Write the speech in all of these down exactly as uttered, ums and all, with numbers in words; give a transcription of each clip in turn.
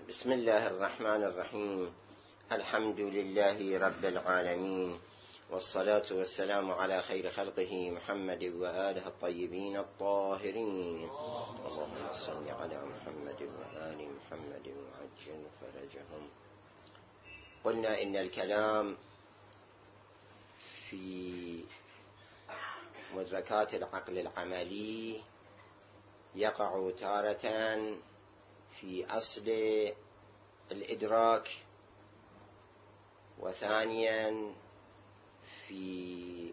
بسم الله الرحمن الرحيم. الحمد لله رب العالمين، والصلاة والسلام على خير خلقه محمد وآله الطيبين الطاهرين. اللهم صل على محمد وآل محمد وعجل فرجهم. قلنا إن الكلام في مدركات العقل العملي يقع تارة في أصل الإدراك، وثانيا في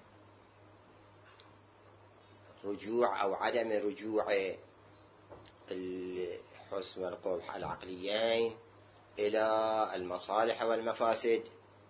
رجوع أو عدم رجوع الحسن والقبح العقليين إلى المصالح والمفاسد،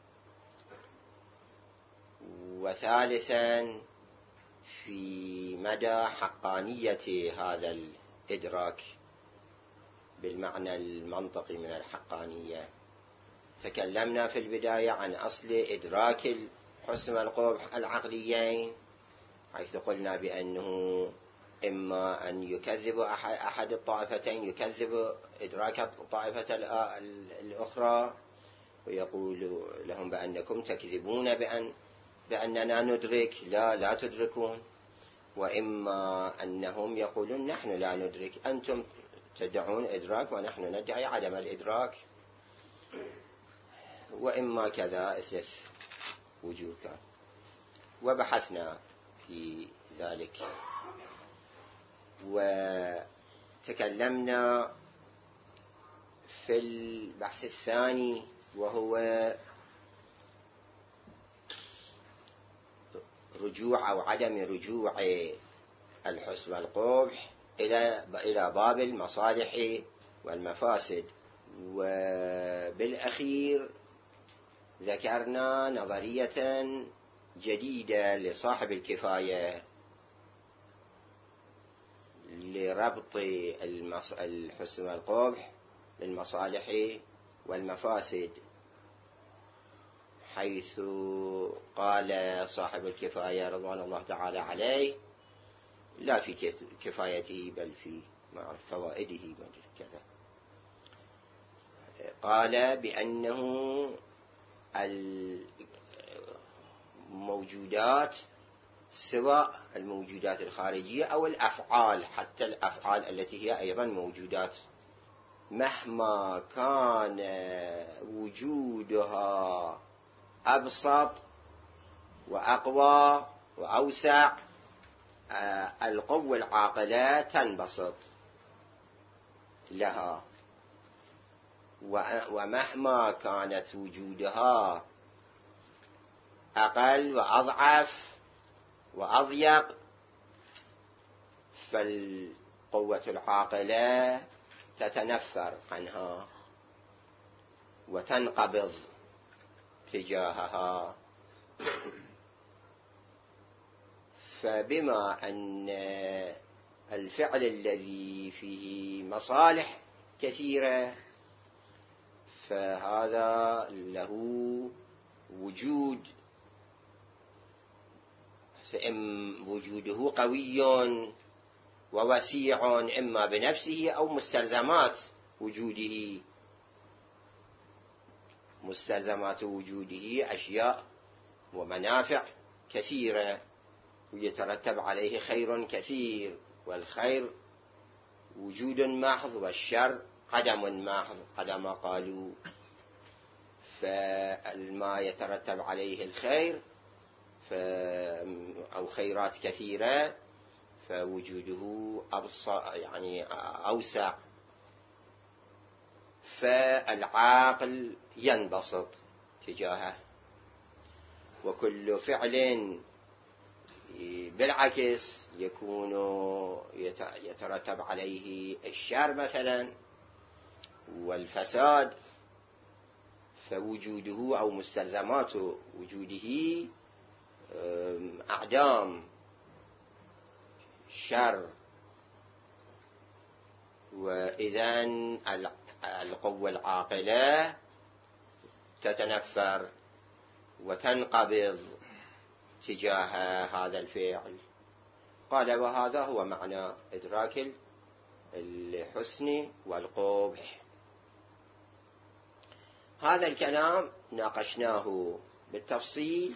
وثالثا في مدى حقانية هذا الإدراك بالمعنى المنطقي من الحقانية. تكلمنا في البداية عن أصل إدراك الحسن والقبح العقليين، حيث قلنا بأنه إما أن يكذب أحد الطائفتين، يكذب إدراك الطائفة الأخرى ويقول لهم بأنكم تكذبون بأن بأننا ندرك، لا لا تدركون، وإما أنهم يقولون نحن لا ندرك، أنتم تدعون إدراك ونحن ندعي عدم الإدراك، وإما كذا. ثلاث وجوه كان، وبحثنا في ذلك وتكلمنا في البحث الثاني وهو رجوع أو عدم رجوع الحسن والقبح إلى إلى باب المصالح والمفاسد. وبالأخير ذكرنا نظرية جديدة لصاحب الكفاية لربط الحسن والقبح بالمصالح والمفاسد، حيث قال صاحب الكفاية رضوان الله تعالى عليه، لا في كفايته بل في فوائده كذا، قال بأنه الموجودات سواء الموجودات الخارجية أو الأفعال، حتى الأفعال التي هي أيضا موجودات، مهما كان وجودها أبسط وأقوى وأوسع، القوة العاقلة تنبسط لها، ومهما كانت وجودها أقل وأضعف وأضيق، فالقوة العاقلة تتنفر عنها وتنقبض تجاهها. فبما أن الفعل الذي فيه مصالح كثيرة فهذا له وجود، وجوده قوي ووسيع إما بنفسه أو مستلزمات وجوده، مستلزمات وجوده أشياء ومنافع كثيرة، ويترتب عليه خير كثير، والخير وجود محض والشر عدم محض على ما قالوا. فما يترتب عليه الخير أو خيرات كثيرة فوجوده أبصر يعني أوسع، فالعاقل ينبسط تجاهه. وكل فعل بالعكس يكون يترتب عليه الشر مثلا والفساد، فوجوده أو مستلزمات وجوده أعدام شر. وإذن القوة العاقلة تتنفر وتنقبض تجاه هذا الفعل. قال وهذا هو معنى إدراك الحسن والقبح. هذا الكلام ناقشناه بالتفصيل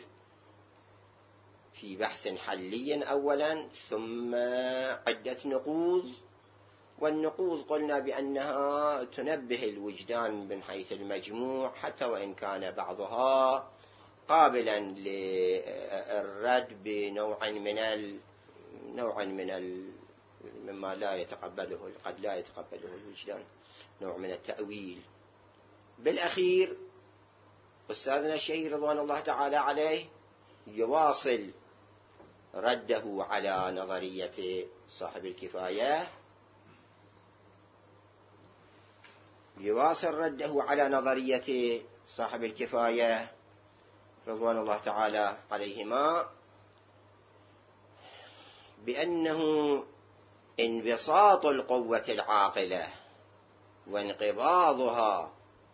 في بحث حلي أولا، ثم عدة نقوض، والنقوض قلنا بأنها تنبه الوجدان من حيث المجموع، حتى وإن كان بعضها قابلا للرد بنوع من ال... نوع من ال... مما لا يتقبله قد لا يتقبله الوجدان، نوع من التأويل. بالأخير أستاذنا الشهير رضوان الله تعالى عليه يواصل رده على نظرية صاحب الكفاية، يواصل رده على نظرية صاحب الكفاية رضوان الله تعالى عليهما بأنه انبساط القوة العاقلة وانقباضها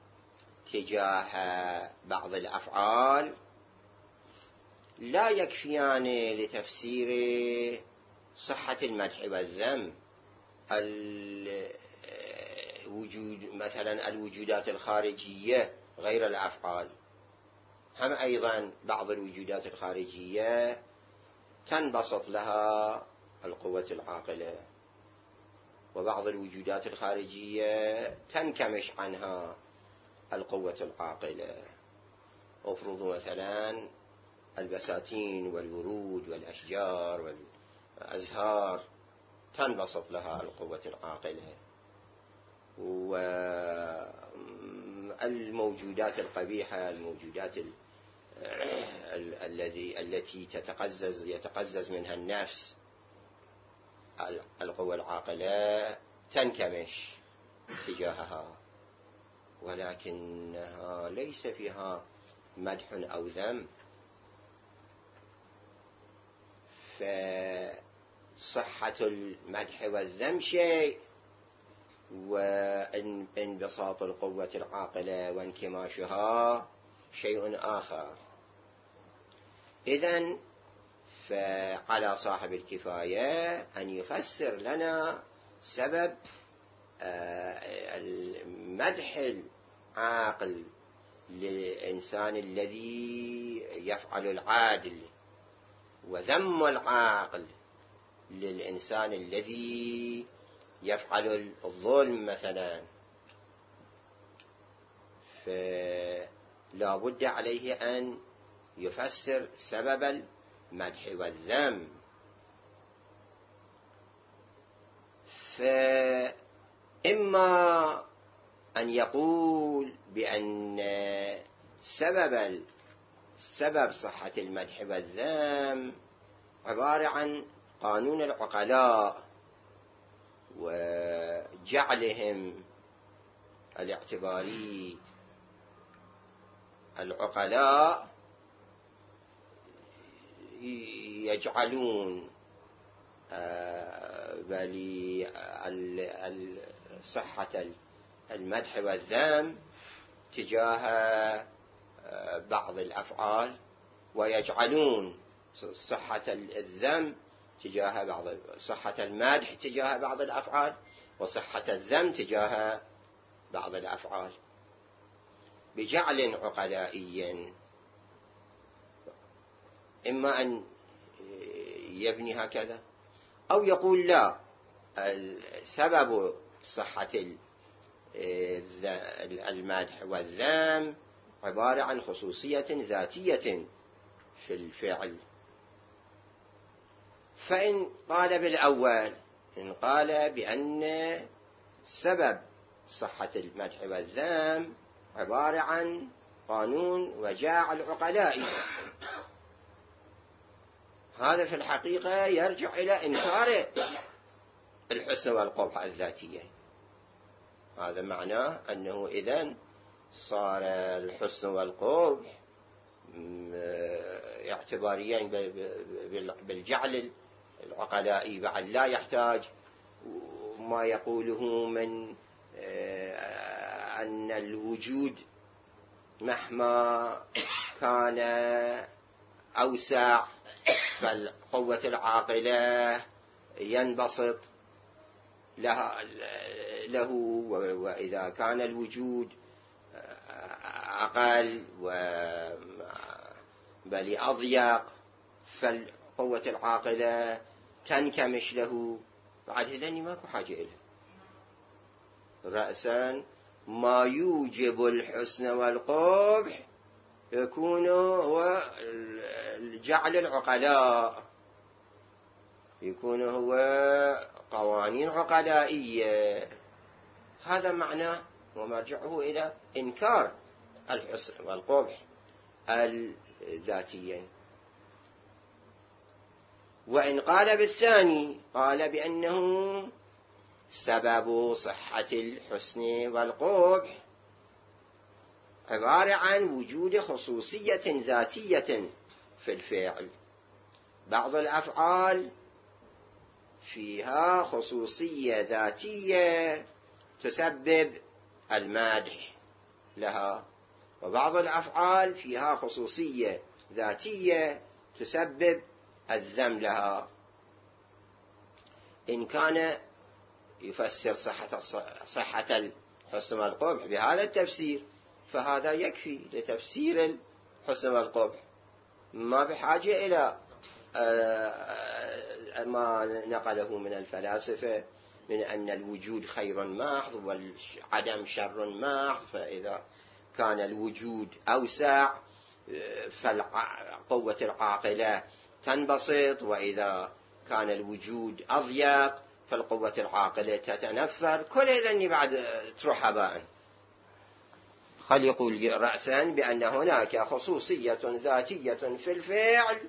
تجاه بعض الأفعال لا يكفيان لتفسير صحة المدح والذم. الوجود مثلا الوجودات الخارجية غير الأفعال، هم أيضا بعض الوجودات الخارجية تنبسط لها القوة العاقلة، وبعض الوجودات الخارجية تنكمش عنها القوة العاقلة. أفرضوا مثلا البساتين والورود والأشجار والأزهار تنبسط لها القوة العاقلة، والموجودات القبيحة، الموجودات الذي التي تتقزز يتقزز منها النفس، القوة العاقلة تنكمش تجاهها، ولكنها ليس فيها مدح أو ذم. فصحة المدح والذم شيء، وانبساط القوة العاقلة وانكماشها شيء آخر. إذن فعلى صاحب الكفاية أن يفسر لنا سبب المدح العاقل للإنسان الذي يفعل العادل، وذم العاقل للإنسان الذي يفعل الظلم مثلا. فلا بد عليه أن يفسر سبب المدح والذم. فإما أن يقول بأن سبب سبب صحة المدح والذم عبارة عن قانون العقلاء وجعلهم الاعتباري. العقلاء يجعلون بل صحة المدح والذم تجاه بعض الأفعال، ويجعلون صحة الذم تجاه بعض صحة المدح تجاه بعض الأفعال، وصحة الذم تجاه بعض الأفعال، بجعل عقلائي. إما أن يبني هكذا، أو يقول لا، سبب صحة المدح والذم عبارة عن خصوصية ذاتية في الفعل. فإن قال بالأول، إن قال بأن سبب صحة المدح والذم عبارة عن قانون وجاع العقلاء، هذا في الحقيقة يرجع إلى إنكار الحسن والقبح الذاتية. هذا معناه أنه إذن صار الحسن والقبح اعتباريين بالجعل العقلائي، بعد لا يحتاج ما يقوله من أن الوجود مهما كان أوسع فالقوة العاقلة ينبسط له، وإذا كان الوجود أقل بل أضيق، فالقوة العاقلة تنكمش له، بعد هذني ماكو حاجة إليه. رأسا ما يوجب الحسن والقبح يكون هو جعل العقلاء، يكون هو قوانين عقلائية. هذا معناه ومرجعه إلى إنكار الحسن والقبح الذاتيين. وإن قال بالثاني قال بأنه سبب صحة الحسن والقبح عبارة عن وجود خصوصية ذاتية في الفعل. بعض الأفعال فيها خصوصية ذاتية تسبب المادح لها، وبعض الأفعال فيها خصوصية ذاتية تسبب الذم لها. إن كان يفسر صحة صحة الحسن والقبح بهذا التفسير فهذا يكفي لتفسير الحسن والقبح، ما بحاجة إلى ما نقله من الفلاسفة من أن الوجود خير محض والعدم شر محض، فإذا كان الوجود أوسع فالقوة العاقلة تنبسط، وإذا كان الوجود أضيق فالقوة العاقلة تتنفر. كل إذن بعد تروح هباء. خل يقول رأسا بأن هناك خصوصية ذاتية في الفعل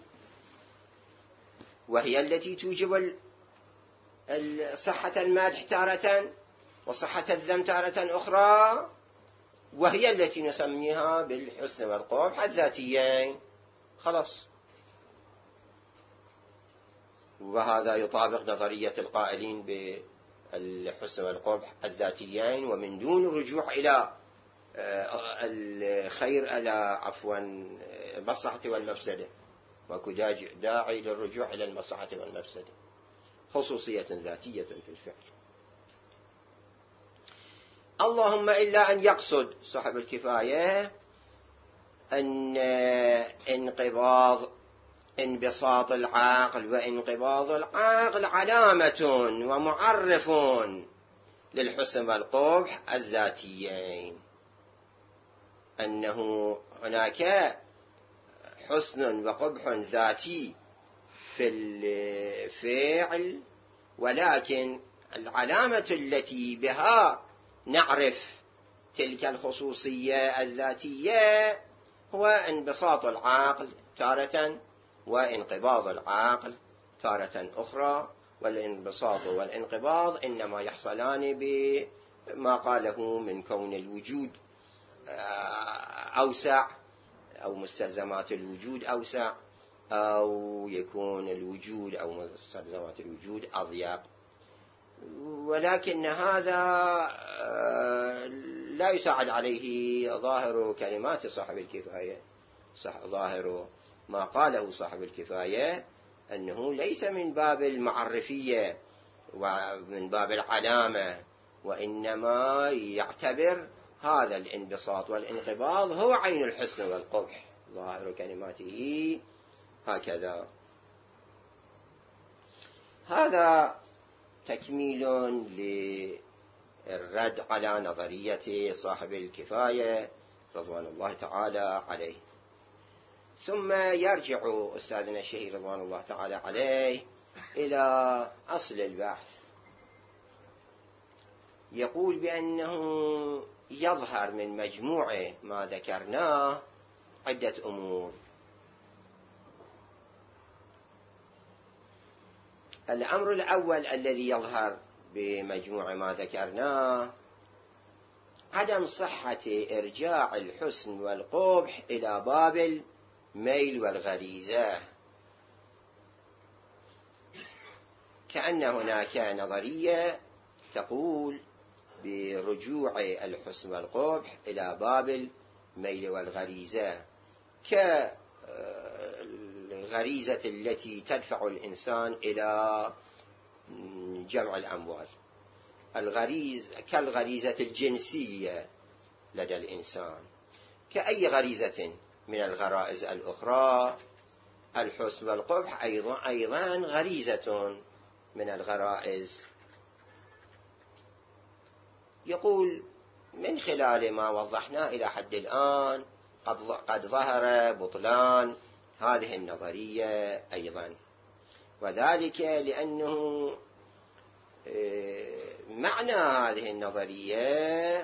وهي التي توجب صحة المادح تارة وصحة الذم تارة أخرى، وهي التي نسميها بالحسن والقبح الذاتيين. خلاص. وهذا يطابق نظرية القائلين بالحسن والقبح الذاتيين ومن دون الرجوع إلى الخير إلى عفوا المصلحة والمفسدة. ماكو داعي للرجوع إلى المصلحة والمفسدة، خصوصية ذاتية في الفعل. اللهم إلا أن يقصد صاحب الكفاية أن انقباض انبساط العقل وانقباض العقل علامة ومعرف للحسن والقبح الذاتيين، أنه هناك حسن وقبح ذاتي في الفعل، ولكن العلامة التي بها نعرف تلك الخصوصية الذاتية هو انبساط العقل تارة وانقباض العقل تارة أخرى. والانبساط والانقباض إنما يحصلان بما قاله من كون الوجود أوسع أو مستلزمات الوجود أوسع، أو يكون الوجود أو مستلزمات الوجود أضيق. ولكن هذا لا يساعد عليه ظاهر كلمات صاحب الكفاية. ظاهر ما قاله صاحب الكفاية أنه ليس من باب المعرفية ومن باب العلامة، وإنما يعتبر هذا الانبساط والانقباض هو عين الحسن والقبح. ظاهر كلماته هكذا. هذا تكميل للرد على نظرية صاحب الكفاية رضوان الله تعالى عليه. ثم يرجع أستاذنا الشهير رضوان الله تعالى عليه إلى أصل البحث. يقول بأنه يظهر من مجموع ما ذكرناه عدة أمور. الأمر الأول الذي يظهر بمجموع ما ذكرناه عدم صحة إرجاع الحسن والقبح إلى باب الميل والغريزة، كأن هناك نظرية تقول برجوع الحسن والقبح إلى باب الميل والغريزة، كالغريزة التي تدفع الإنسان إلى جمع الأموال، الغريز كالغريزة الجنسية لدى الإنسان، كأي غريزة من الغرائز الأخرى. الحسن والقبح أيضا أيضا غريزة من الغرائز. يقول من خلال ما وضحنا إلى حد الآن قد قد ظهر بطلان هذه النظرية أيضا، وذلك لأنه معنى هذه النظرية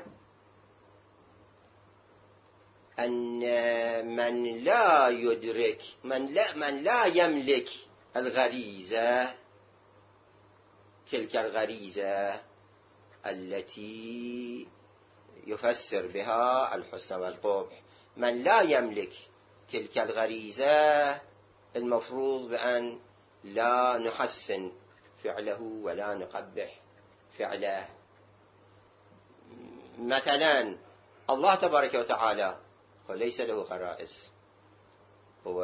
أن من لا يدرك من لا, من لا يملك الغريزة، تلك الغريزة التي يفسر بها الحسن والقبح، من لا يملك تلك الغريزة المفروض بأن لا نحسن فعله ولا نقبح فعله. مثلا الله تبارك وتعالى وليس له غرائز، هو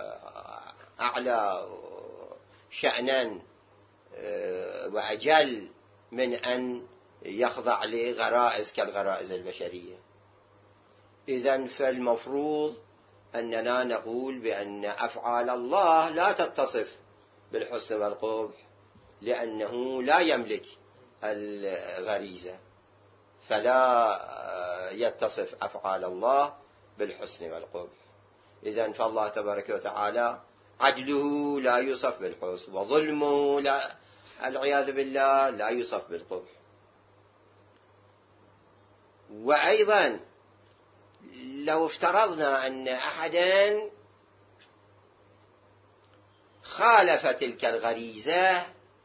أعلى شأنا وأجل من أن يخضع لغرائز كالغرائز البشرية. إذن فالمفروض أننا نقول بأن أفعال الله لا تتصف بالحسن والقبح، لأنه لا يملك الغريزة، فلا يتصف أفعال الله بالحسن والقبح. إذن فالله تبارك وتعالى عدله لا يوصف بالحسن، وظلمه لا العياذ بالله لا يوصف بالقبح. وأيضا لو افترضنا أن أحدا خالف تلك الغريزة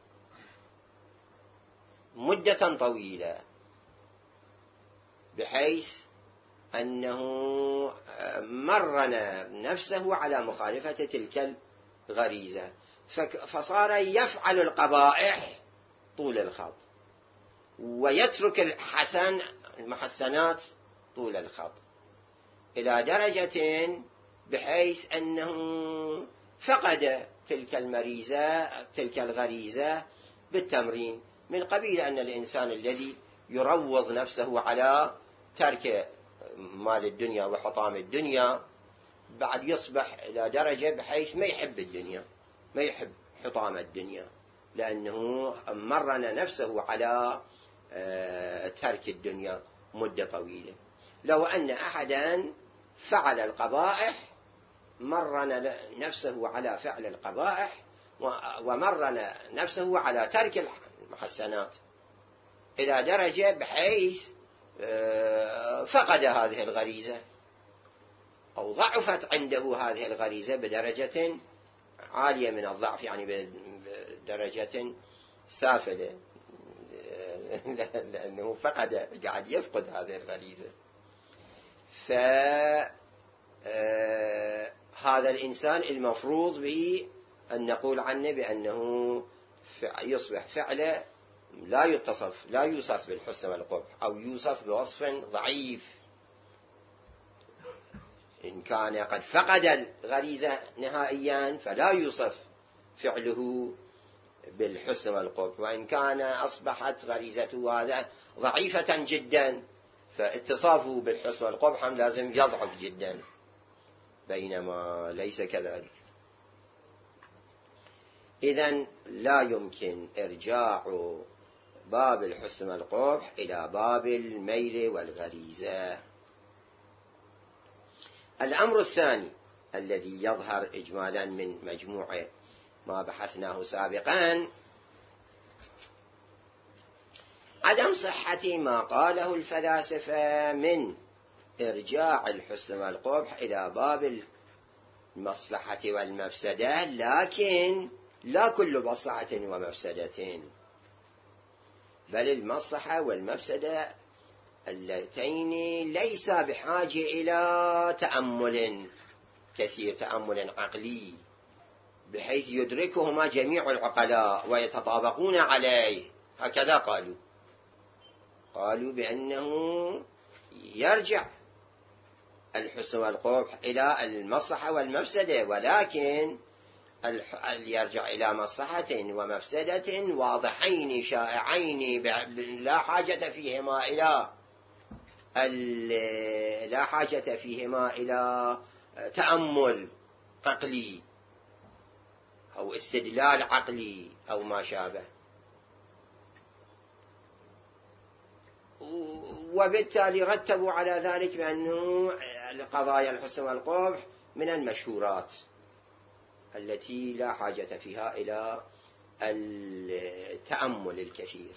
مدة طويلة بحيث أنه مرن نفسه على مخالفة تلك الغريزة، فصار يفعل القبائح طول الخط ويترك الحسن المحسنات طول الخط، إلى درجة بحيث أنه فقد تلك المريزة تلك الغريزة بالتمرين، من قبيل أن الإنسان الذي يروض نفسه على ترك مال الدنيا وحطام الدنيا بعد يصبح إلى درجة بحيث ما يحب الدنيا، ما يحب حطام الدنيا، لأنه مرن نفسه على ترك الدنيا مدة طويلة. لو أن أحدا فعل القبائح مرن نفسه على فعل القبائح ومرن نفسه على ترك المحسنات إلى درجة بحيث فقد هذه الغريزة أو ضعفت عنده هذه الغريزة بدرجة عالية من الضعف، يعني بدرجة سافلة، لأنه فقد قاعد يفقد هذه الغريزة. فهذا الإنسان المفروض به أن نقول عنه بأنه يصبح فعله لا يتصف لا يوصف بالحسن والقبح، أو يوصف بوصف ضعيف. إن كان قد فقد الغريزة نهائيا فلا يوصف فعله بالحسن والقبح، وإن كان أصبحت غريزته هذا ضعيفة جدا فاتصافه بالحسن والقبح لازم يضعف جدا، بينما ليس كذلك. إذن لا يمكن إرجاع باب الحسن والقبح إلى باب الميل والغريزة. الأمر الثاني الذي يظهر إجمالا من مجموعة ما بحثناه سابقا عدم صحة ما قاله الفلاسفة من إرجاع الحسن والقبح إلى باب المصلحة والمفسدة، لكن لا كل مصلحة ومفسدة، بل المصلحة والمفسدة اللتين ليس بحاجة إلى تأمل كثير، تأمل عقلي بحيث يدركهما جميع العقلاء ويتطابقون عليه. هكذا قالوا قالوا بأنه يرجع الحسن والقبح إلى المصلحة والمفسدة، ولكن يرجع إلى مصلحة ومفسدة واضحين شائعين لا حاجة فيهما إلى لا حاجة فيهما إلى تأمل عقلي أو استدلال عقلي أو ما شابه، وبالتالي رتبوا على ذلك بأنه قضايا الحسن والقبح من المشهورات التي لا حاجة فيها إلى التأمل الكثير.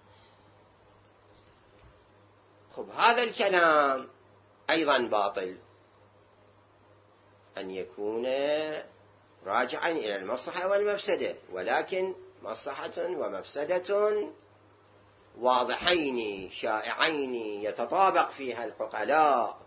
خب هذا الكلام أيضا باطل، أن يكون راجعا إلى المصلحة والمفسدة، ولكن مصلحة ومفسدة واضحين شائعين يتطابق فيها العقلاء.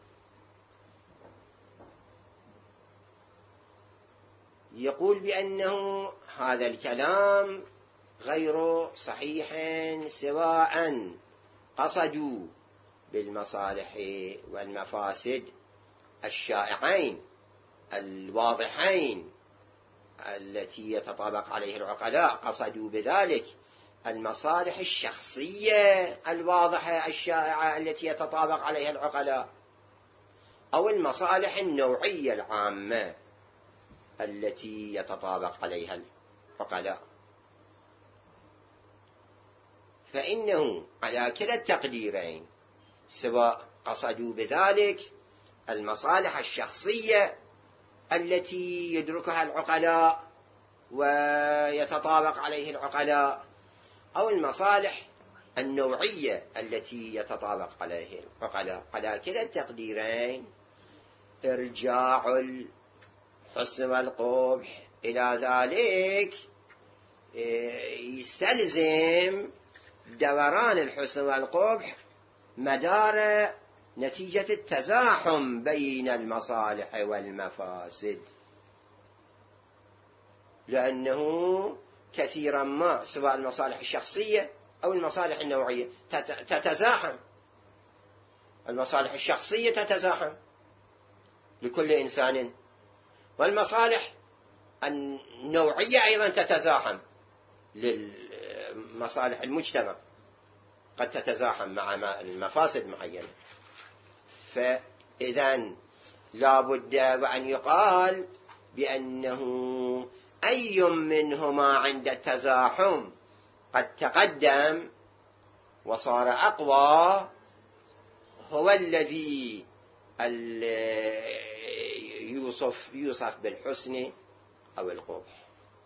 يقول بأنه هذا الكلام غير صحيح سواء قصدوا بالمصالح والمفاسد الشائعين الواضحين التي يتطابق عليه العقلاء، قصدوا بذلك المصالح الشخصية الواضحة الشائعة التي يتطابق عليها العقلاء، أو المصالح النوعية العامة التي يتطابق عليها العقلاء، فإنه على كلا التقديرين سواء قصدوا بذلك المصالح الشخصية التي يدركها العقلاء ويتطابق عليه العقلاء، أو المصالح النوعية التي يتطابق عليه العقلاء، على كلا التقديرين إرجاع الحسن والقبح إلى ذلك يستلزم دوران الحسن والقبح مدار نتيجة التزاحم بين المصالح والمفاسد، لأنه كثيرا ما سواء المصالح الشخصية أو المصالح النوعية تتزاحم. المصالح الشخصية تتزاحم لكل إنسان، والمصالح النوعية أيضا تتزاحم للمصالح المجتمع، قد تتزاحم مع المفاسد معينة. فإذن لا بد وأن يقال بأنه أي منهما عند التزاحم قد تقدم وصار أقوى هو الذي يوصف, يوصف بالحسن أو القبح،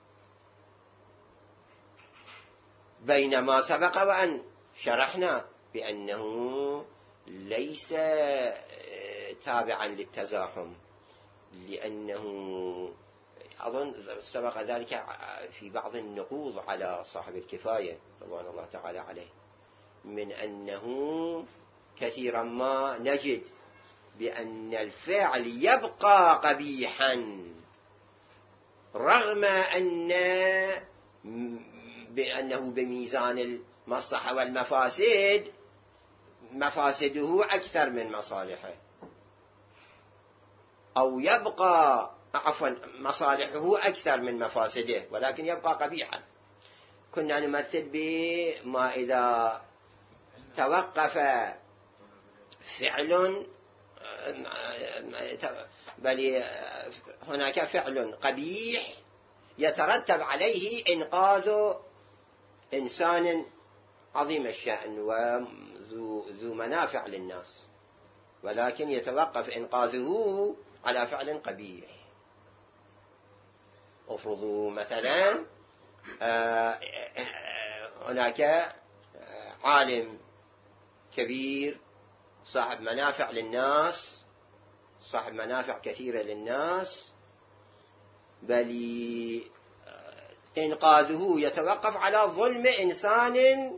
بينما سبق وأن شرحنا بأنه ليس تابعا للتزاحم، لأنه أظن سبق ذلك في بعض النقوض على صاحب الكفاية رضوان الله تعالى عليه، من أنه كثيرا ما نجد بأن الفعل يبقى قبيحا رغم أن بأنه بميزان المصلحة والمفاسد مفاسده أكثر من مصالحه، أو يبقى عفوا مصالحه أكثر من مفاسده ولكن يبقى قبيحا. كنا نمثل بما إذا توقف فعل بل هناك فعل قبيح يترتب عليه إنقاذ إنسان عظيم الشأن وذو منافع للناس، ولكن يتوقف إنقاذه على فعل قبيح. افرضوا مثلا هناك عالم كبير صاحب منافع للناس، صاحب منافع كثيرة للناس، بل إنقاذه يتوقف على ظلم إنسان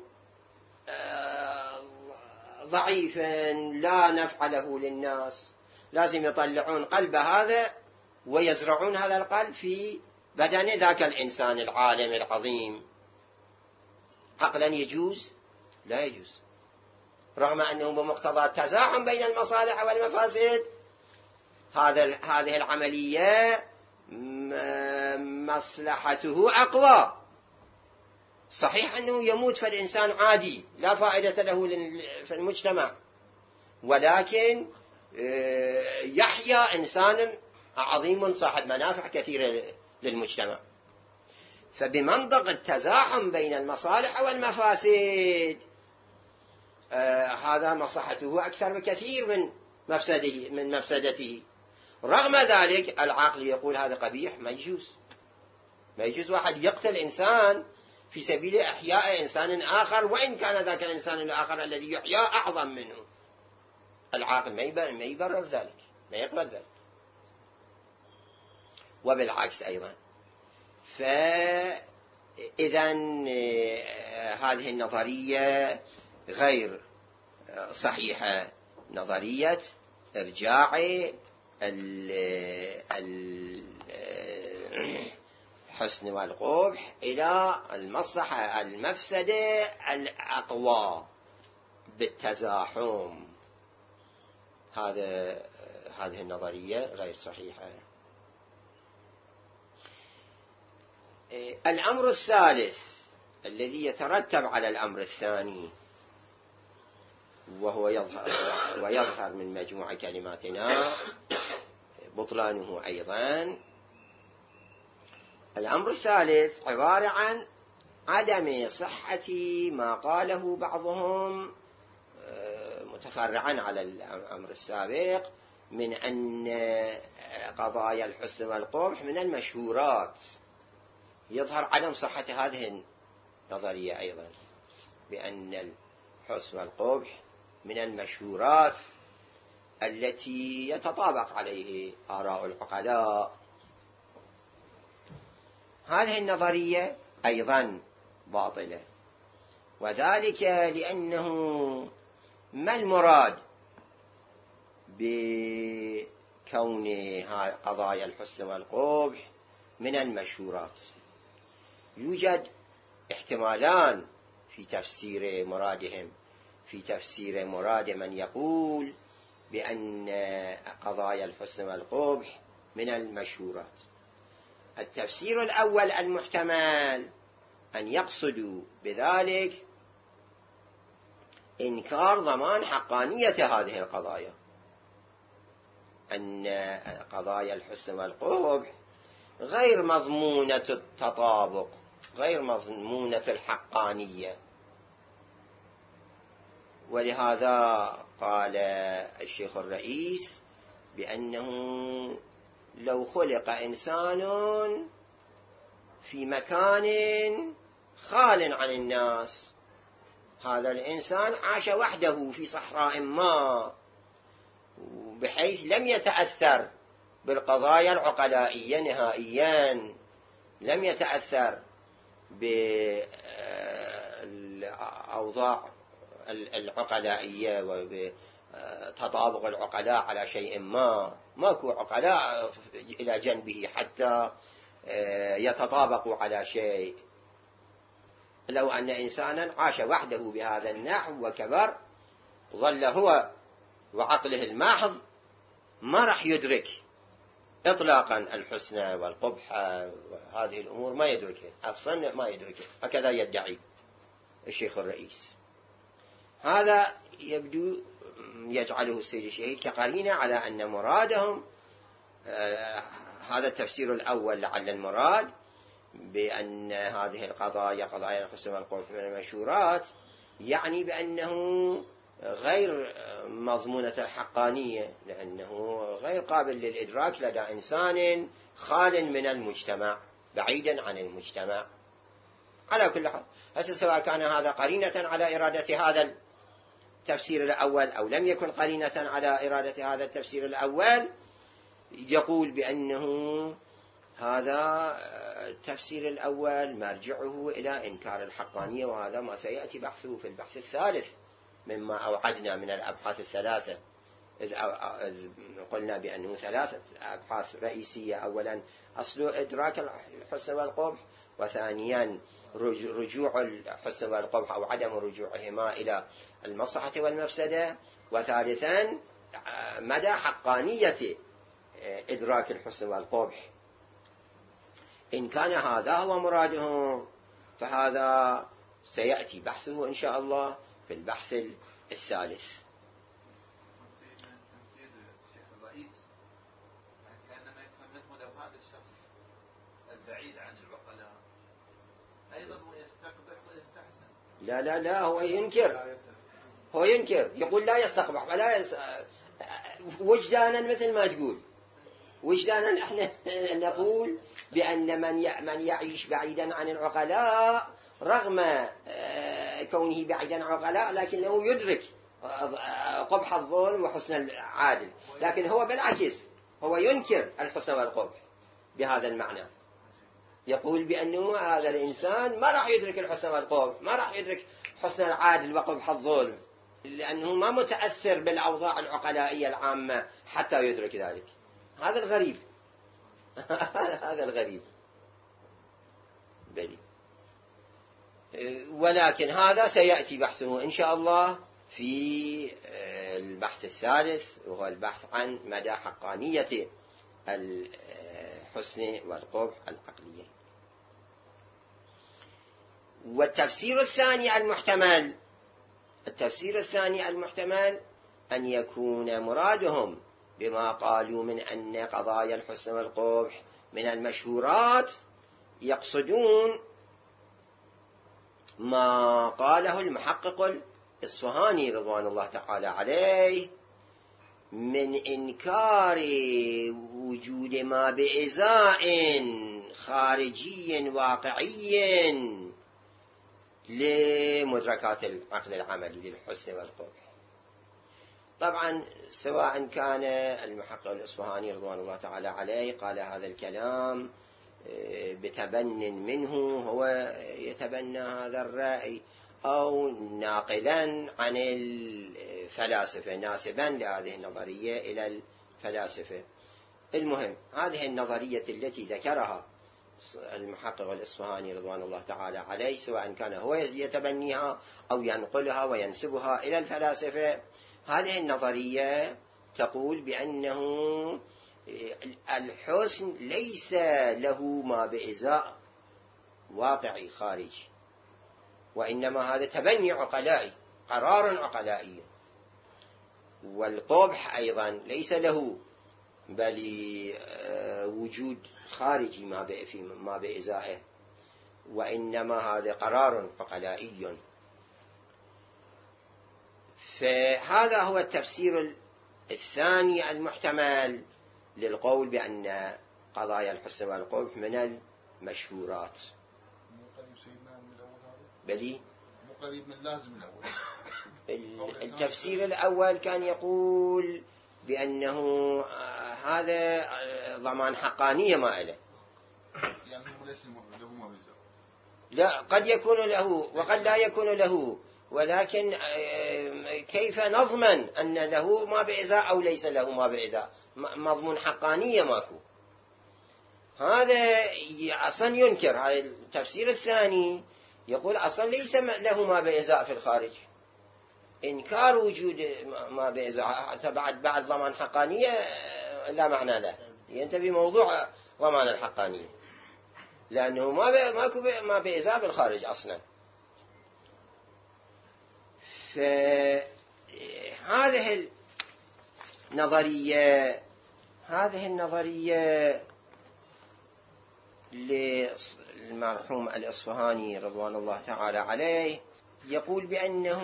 ضعيف لا نفع له للناس، لازم يطلعون قلب هذا ويزرعون هذا القلب في بدن ذاك الإنسان العالم العظيم. عقلا يجوز؟ لا يجوز، رغم أنه بمقتضى التزاحم بين المصالح والمفاسد هذا هذه العملية مصلحته أقوى. صحيح أنه يموت فالإنسان عادي لا فائدة له في المجتمع، ولكن يحيا إنسان عظيم صاحب منافع كثيرة للمجتمع. فبمنطق التزاحم بين المصالح والمفاسد آه هذا مصلحته أكثر بكثير من مفسده من مفسدته. رغم ذلك العقل يقول هذا قبيح، ما يجوز. ما يجوز واحد يقتل إنسان في سبيل إحياء إنسان آخر، وإن كان ذاك الإنسان الآخر الذي يحيا أعظم منه. العاقل ما يبرر ذلك، ما يقبل ذلك. وبالعكس أيضا. فإذا هذه النظرية غير صحيحة، نظرية إرجاع الحسن والقبح إلى المصلحة المفسدة الأقوى بالتزاحم. هذا هذه النظرية غير صحيحة. الأمر الثالث الذي يترتب على الأمر الثاني، وهو يظهر ويظهر من مجموع كلماتنا بطلانه أيضا. الأمر الثالث عبارة عن عدم صحة ما قاله بعضهم متفرعا على الأمر السابق من أن قضايا الحسن والقبح من المشهورات. يظهر عدم صحة هذه النظرية أيضا، بأن الحسن والقبح من المشهورات التي يتطابق عليه آراء العقلاء. هذه النظرية أيضا باطلة، وذلك لأنه ما المراد بكون قضايا الحسن والقبح من المشهورات؟ يوجد احتمالان في تفسير مرادهم. في تفسير مراد من يقول بأن قضايا الحسن والقبح من المشهورات. التفسير الأول المحتمل أن يقصدوا بذلك إنكار ضمان حقانية هذه القضايا، أن قضايا الحسن والقبح غير مضمونة التطابق، غير مضمونة الحقانية. ولهذا قال الشيخ الرئيس بأنه لو خلق إنسان في مكان خال عن الناس، هذا الإنسان عاش وحده في صحراء ما، بحيث لم يتأثر بالقضايا العقلائية نهائيا، لم يتأثر بالأوضاع العقلائية وبتطابق العقلاء على شيء ما. ماكو عقلاء إلى جنبه حتى يتطابقوا على شيء. لو أن إنسانا عاش وحده بهذا النحو وكبر، ظل هو وعقله الماحظ، ما راح يدرك إطلاقا الحسن والقبح، هذه الأمور ما يدركها أصلا، ما يدركها. هكذا يدعي الشيخ الرئيس. هذا يبدو يجعله السيد الشهيد كقرينة على أن مرادهم آه هذا التفسير الأول، لعل المراد بأن هذه القضايا قضايا الحسن والقبح من المشهورات، يعني بأنه غير مضمونة الحقانية، لأنه غير قابل للإدراك لدى إنسان خال من المجتمع، بعيدا عن المجتمع. على كل حال، هسه سواء كان هذا قرينة على إرادة هذا التفسير الأول أو لم يكن قرينة على إرادة هذا التفسير الأول، يقول بأنه هذا التفسير الأول مرجعه إلى إنكار الحقانية، وهذا ما سيأتي بحثه في البحث الثالث مما أوعدنا من الأبحاث الثلاثة، إذ قلنا بأنه ثلاثة أبحاث رئيسية: أولا أصل إدراك الحسن والقبح، وثانيا رجوع الحسن والقبح أو عدم رجوعهما إلى المصلحة والمفسدة، وثالثا مدى حقانية إدراك الحسن والقبح. إن كان هذا هو مرادهم فهذا سيأتي بحثه إن شاء الله في البحث الثالث. لا لا لا هو ينكر، هو ينكر يقول لا يستقبح ولا يس... وجدانا مثل ما تقول وجدانا. احنا نقول بأن من من يعيش بعيدا عن العقلاء رغم كونه بعيدا عن العقلاء لكنه يدرك قبح الظلم وحسن العادل، لكن هو بالعكس هو ينكر الحسن والقبح بهذا المعنى. يقول بأنه هذا الإنسان ما راح يدرك الحسن والقبح، ما راح يدرك حسن العادل وقبح الظلم، لأنه ما متأثر بالأوضاع العقلائية العامة حتى يدرك ذلك. هذا الغريب هذا الغريب بلي. ولكن هذا سيأتي بحثه إن شاء الله في البحث الثالث، وهو البحث عن مدى حقانية الحسن والقبح العقلية. والتفسير الثاني المحتمل التفسير الثاني المحتمل أن يكون مرادهم بما قالوا من أن قضايا الحسن والقبح من المشهورات يقصدون ما قاله المحقق الإصفهاني رضوان الله تعالى عليه من إنكار وجود ما بإزاء خارجي واقعي لمدركات العقل العملي للحسن والقبح. طبعا سواء كان المحقق الإصفهاني رضوان الله تعالى عليه قال هذا الكلام بتبن منه، هو يتبنى هذا الرأي، أو ناقلا عن الفلاسفة ناسبا لهذه النظرية إلى الفلاسفة. المهم هذه النظرية التي ذكرها المحقق الإصفهاني رضوان الله تعالى عليه، سواء كان هو يتبنيها أو ينقلها وينسبها إلى الفلاسفة، هذه النظرية تقول بأنه الحسن ليس له ما بإزاء واقعي خارجي، وإنما هذا تبني عقلائي، قرار عقلائي. والقبح أيضا ليس له بل وجود خارجي ما بإزائه، وإنما هذا قرار عقلائي. فهذا هو التفسير الثاني المحتمل للقول بأن قضايا الحسن والقبح من المشهورات. بلي مو قريب من لازم الأول. التفسير الأول كان يقول بأنه هذا ضمان حقانية ما له، يعني ليس له ما بيزاء. لا، قد يكون له وقد لا يكون له، ولكن كيف نضمن أن له ما بإزاء أو ليس له ما بإزاء؟ مضمون حقانية ماكو. هذا أصلا ينكر. هذا التفسير الثاني يقول أصلا ليس له ما بإزاء في الخارج، إنكار وجود ما بإزاء بعد بعد ضمان حقانية لا معنى له، ينتبه موضوع ضمان الحقانية، لأنه ما ماكو ما بإزاء في الخارج أصلا. فهذه النظرية هذه النظرية للمرحوم الإصفهاني رضوان الله تعالى عليه يقول بأنه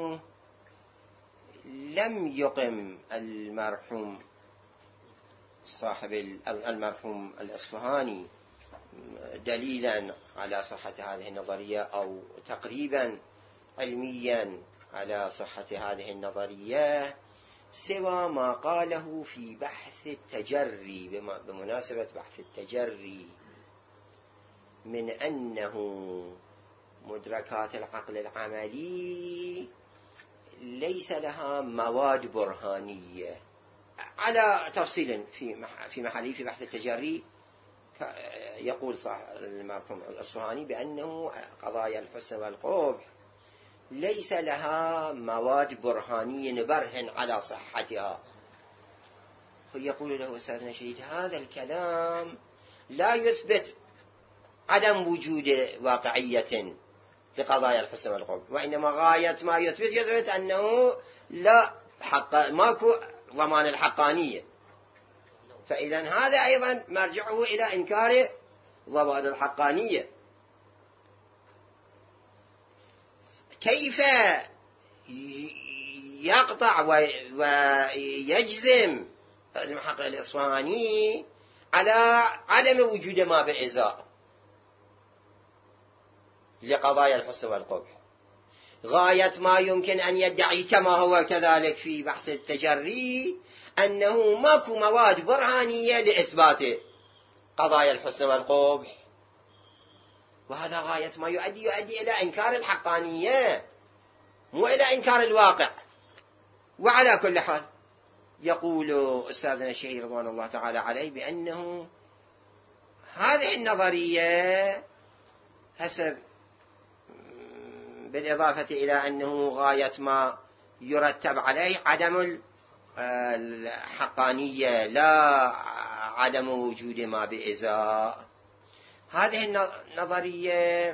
لم يقم المرحوم صاحب المرحوم الإصفهاني دليلا على صحة هذه النظرية، أو تقريبا علميا على صحة هذه النظرية، سوى ما قاله في بحث التجري بمناسبة بحث التجري من أنه مدركات العقل العملي ليس لها مواد برهانية، على تفصيل في في محله في بحث التجري. يقول صاحب المرحوم الإصفهاني بأنه قضايا الحسن والقبح ليس لها مواد برهانية نبرهن على صحتها. فيقول له أستاذ نشيد هذا الكلام لا يثبت عدم وجود واقعية لقضايا الحسن والقبح، وإنما غاية ما يثبت يثبت أنه لا حق ماكو ضمان الحقانية. فإذا هذا أيضا مرجعه إلى إنكار ضمان الحقانية. كيف يقطع ويجزم المحقق الإصفهاني على عدم وجود ما بإزاء لقضايا الحسن والقبح؟ غاية ما يمكن أن يدعي كما هو كذلك في بحث التجري أنه ماكو مواد برهانية لإثبات قضايا الحسن والقبح، وهذا غاية ما يؤدي يؤدي إلى إنكار الحقانية مو إلى إنكار الواقع. وعلى كل حال يقول أستاذنا الشهير رضوان الله تعالى عليه بأنه هذه النظرية حسب بالإضافة إلى أنه غاية ما يرتب عليه عدم الحقانية لا عدم وجود ما بإزاء. هذه النظرية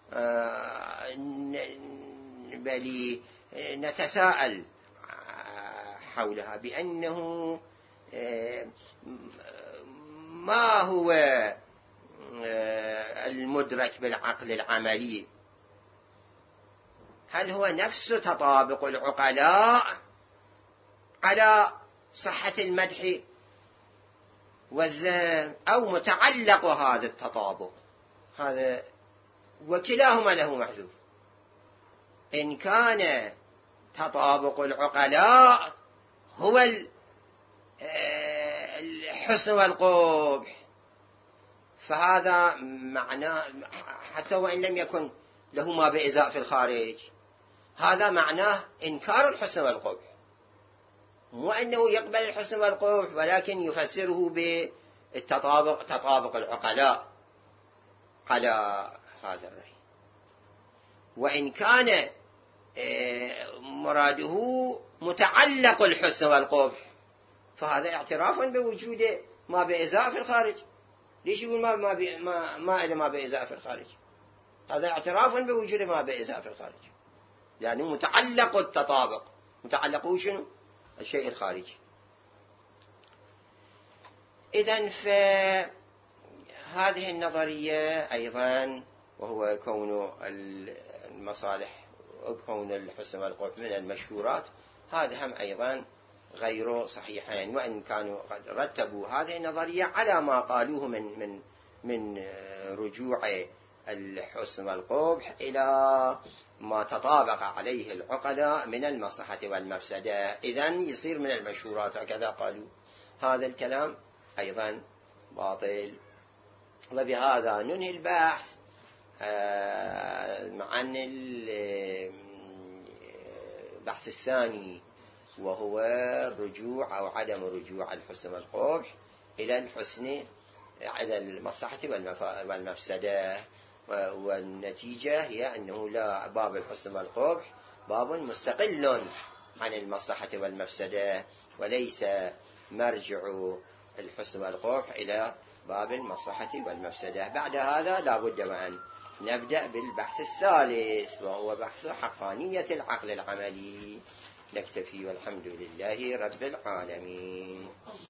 بل نتساءل حولها بأنه ما هو المدرك بالعقل العملي؟ هل هو نفس تطابق العقلاء على صحة المدح والذم، أو متعلق هذا التطابق؟ هذا وكلاهما له محذوف. إن كان تطابق العقلاء هو الحسن والقبح فهذا معناه، حتى وإن لم يكن له ما بإزاء في الخارج، هذا معناه إنكار الحسن والقبح، مو أنه يقبل الحسن والقبح ولكن يفسره بالتطابق تطابق العقلاء على هذا الرأي. وإن كان مراده متعلق الحسن والقبح فهذا اعتراف بوجود ما بإزاء في الخارج. ليش يقول ما ما بي ما ما إلى ما بإزاء في الخارج؟ هذا اعتراف بوجود ما بإزاء في الخارج، يعني متعلق التطابق. متعلقه شنو؟ الشيء الخارجي. إذن فهذه النظرية أيضا، وهو كون المصالح وكون الحسن والقبح من المشهورات، هذا هم أيضا غير صحيحين، وإن كانوا قد رتبوا هذه النظرية على ما قالوه من من من رجوع الحسن والقبح إلى ما تطابق عليه العقلاء من المصلحة والمفسدة، إذن يصير من المشهورات هكذا قالوا. هذا الكلام أيضا باطل. وبهذا ننهي البحث عن البحث الثاني، وهو الرجوع أو عدم رجوع الحسن والقبح إلى الحسن إلى المصلحة والمفسدة. والنتيجة هي أنه لا باب الحسن والقبح باب مستقل عن المصلحة والمفسدة، وليس مرجع الحسن والقبح إلى باب المصلحة والمفسدة. بعد هذا لا بد وأن نبدأ بالبحث الثالث، وهو بحث حقانية العقل العملي. نكتفي والحمد لله رب العالمين.